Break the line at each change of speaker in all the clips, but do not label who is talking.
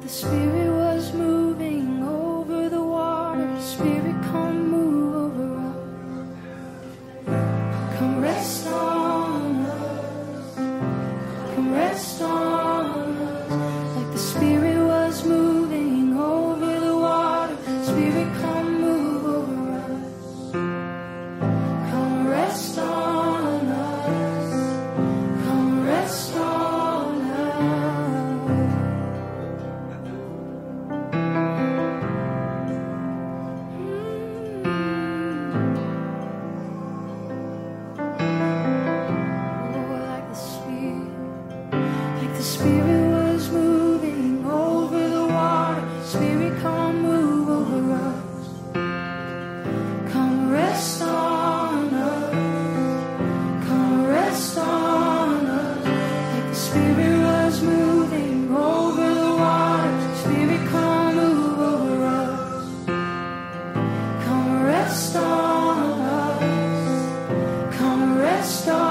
the Spirit was moving over the water. Spirit, come move over us. Come rest on us. Come rest on us. Like the Spirit was moving over the water. Spirit, come move over us. Come rest on us. Come rest on us. Like the Spirit was moving over the water. Spirit, come move over us. Come rest on us. Come rest on us. Like the Spirit was moving over the water. Spirit, come move over us. Come rest on us. Come rest on us.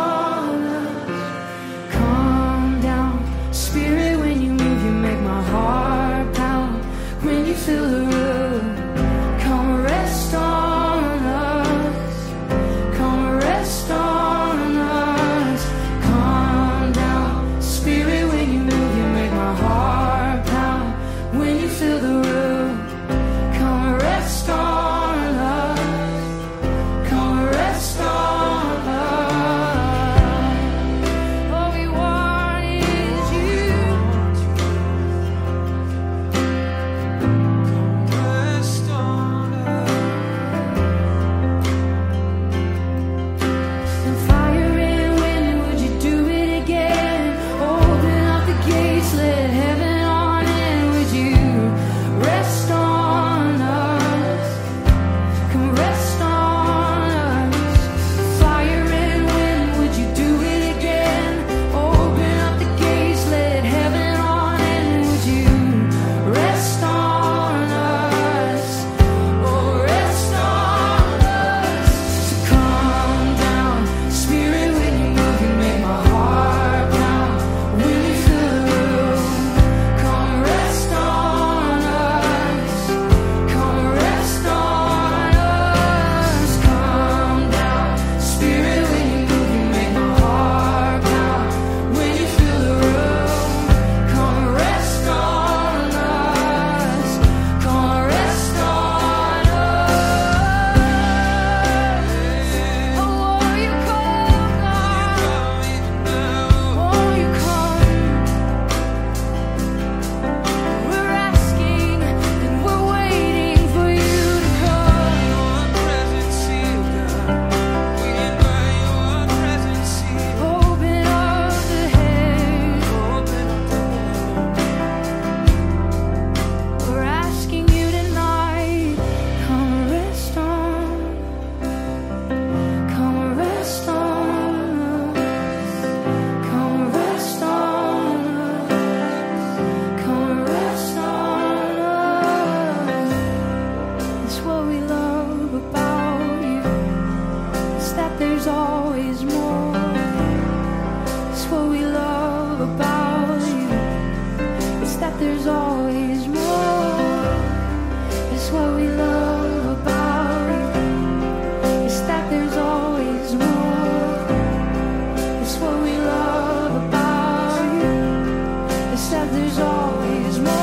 Spirit, when you move, you make my heart pound. When you fill the room, come rest on us. Come rest on us. Calm down. Spirit, when you move, you make my heart pound. When you fill the room, come rest on us. Come rest on us. All we want is you.
Rest on us.
And fire and wind, would you do it again? Open up the gates, let heaven on in. Would you rest on us? Come rest on us. Fire and wind, would you do it again? Open up the gates, let heaven on in. Would you rest on us? Oh, rest on us. So calm down. Spirit, when you move, you make my heart pound. When you fill the room, come rest on us. Come rest on us. Calm down. Spirit, when you move, you make my heart pound. When you fill the room, come rest on us. Come rest on us. Oh, you come, God. Oh, you come. We're asking and we're waiting for you to come.
Your presence here, God. We invite your presence here.
Open up the heavens.
Open up the door.
We're asking you tonight. Come rest on. Come rest on us. Come rest on us. Come rest on us. It's what we love about you. It's that there's always more. It's what we love about you. It's that there's always more. It's what we love about you. It's that there's always more. It's what we love about you. It's that there's always more.